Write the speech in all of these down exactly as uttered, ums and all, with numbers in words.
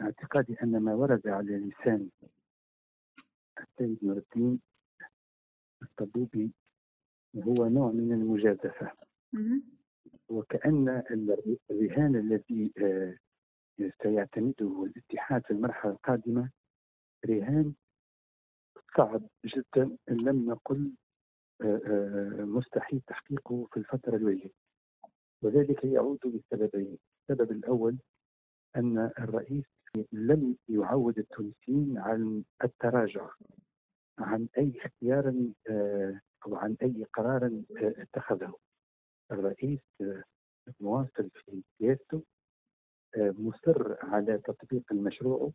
اعتقادي أن ما ورد على لسان السيد نور الدين الطبوبي هو نوع من المجازفة، وكأن الرهان الذي سيعتمده الاتحاد في المرحلة القادمة رهان صعب جدا، إن لم نقل مستحيل تحقيقه في الفترة الوجيزة، وذلك يعود لسببين. السبب الأول أن الرئيس لم يعود التونسيين عن التراجع عن أي اختيار أو عن أي قرار اتخذه. الرئيس مواصل في سياسته، مصر على تطبيق المشروع،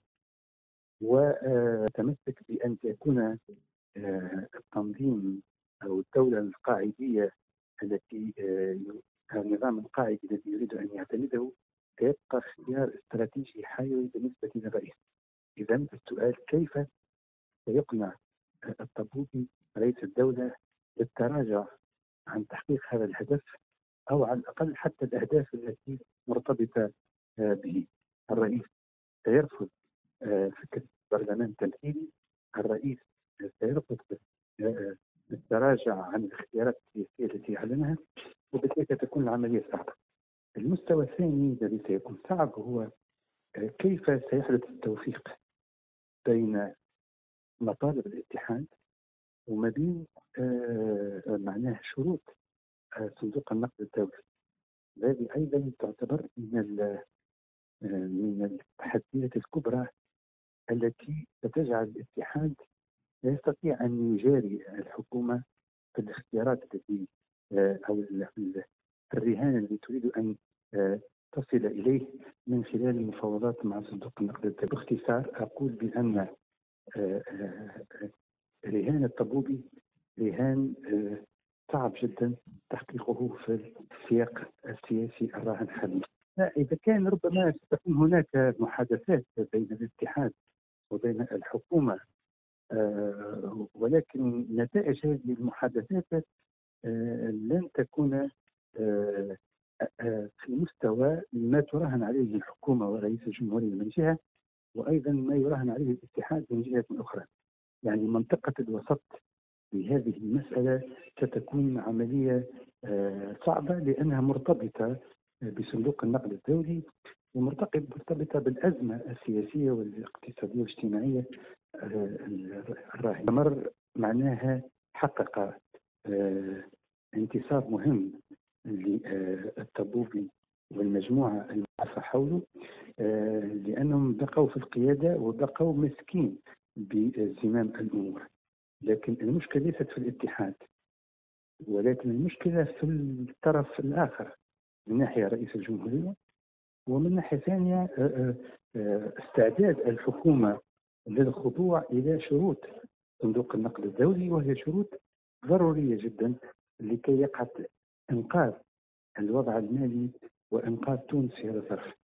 وتمسك بأن يكون التنظيم أو الدولة القاعدية التي النظام القاعدي الذي يريد أن يعتمده سيبقى اختيار استراتيجي حيوي بالنسبة للرئيس. إذن السؤال كيف سيقنع الطبوبي رئيس الدولة بالتراجع عن تحقيق هذا الهدف، أو على الأقل حتى الأهداف التي مرتبطة به. الرئيس سيرفض فكرة برلمان تمثيلي، الرئيس سيرفض التراجع عن الاختيارات السياسية التي أعلنها، وبالتالي تكون العملية صعبة. المستوى الثاني الذي سيكون صعب هو كيف سيحدث التوفيق بين مطالب الاتحاد وما بين معناه شروط صندوق النقد الدولي. هذه أيضا تعتبر من من التحديات الكبرى التي ستجعل الاتحاد لا يستطيع أن يجاري الحكومة في الاختيارات التي أو الرهان الذي تريد أن تصل إليه من خلال المفاوضات مع صندوق النقد الدولي. باختصار أقول بأن رهان الطبوبي رهان صعب جدا تحقيقه في السياق السياسي الراهن حاليا. إذا كان ربما ستكون هناك محادثات بين الاتحاد وبين الحكومة، ولكن نتائج هذه المحادثات لن تكون في مستوى ما تراهن عليه الحكومة ورئيس الجمهورية من جهة، وأيضا ما يراهن عليه الاتحاد من جهة أخرى. يعني منطقة الوسط في هذه المسألة ستكون عملية صعبة، لأنها مرتبطة بصندوق النقد الدولي ومرتبطة بالأزمة السياسية والاقتصادية والاجتماعية الراهنة. مر معناها حقق انتصار مهم للطبوبي والمجموعة المعرفة حوله، لأنهم بقوا في القيادة وبقوا مسكين بزمام الأمور. لكن المشكلة ليست في الاتحاد، ولكن المشكلة في الطرف الآخر، من ناحية رئيس الجمهورية، ومن ناحية ثانية استعداد الحكومة للخضوع إلى شروط صندوق النقد الدولي، وهي شروط ضرورية جدا لكي يقع إنقاذ الوضع المالي وإنقاذ تونس في هذا الظرف.